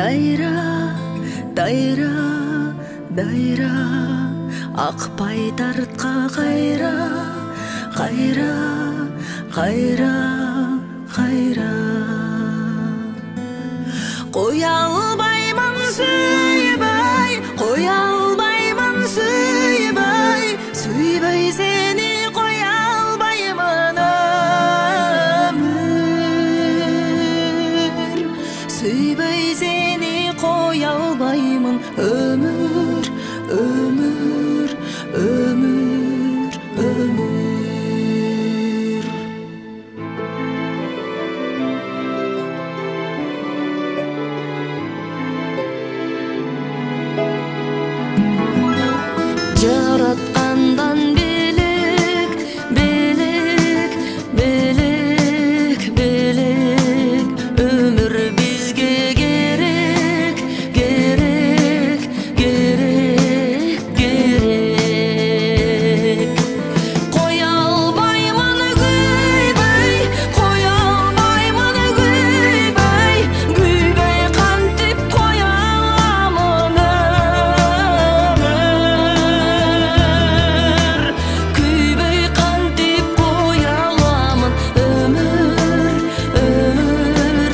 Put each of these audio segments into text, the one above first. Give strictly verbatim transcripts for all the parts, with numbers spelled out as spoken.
дайра дайра дайра акпай тартка кайра кайра кайра кайра коя албаймын сүйбөй коя албаймын сүйбөй сүйбөй сени коя албаймын өмүр сүйбөй сени коя албаймын өмүр өмүр өмүр өмүр жараткандан белек белек белек белек өмүр бизге керек керек керек керек коя албаймын күйбөй коя албаймын күйбөй күйбөй кантип коя аламын күйбөй кантип коя аламын өмүр өмүр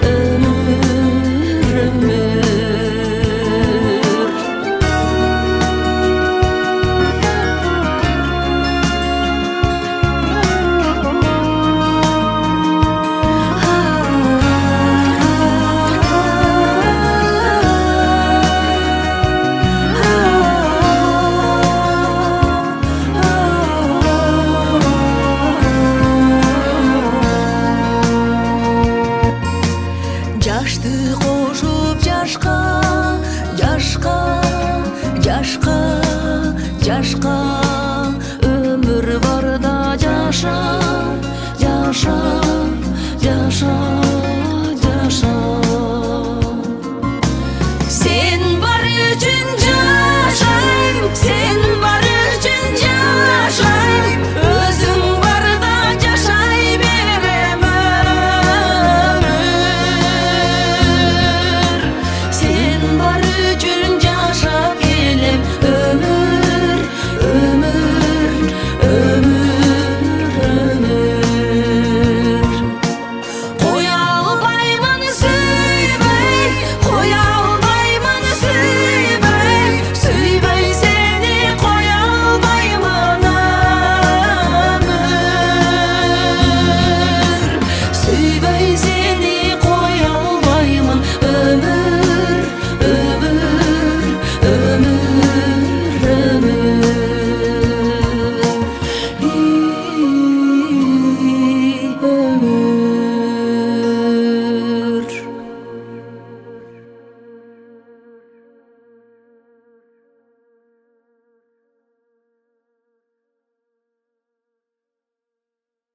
өмүр өмүр жашты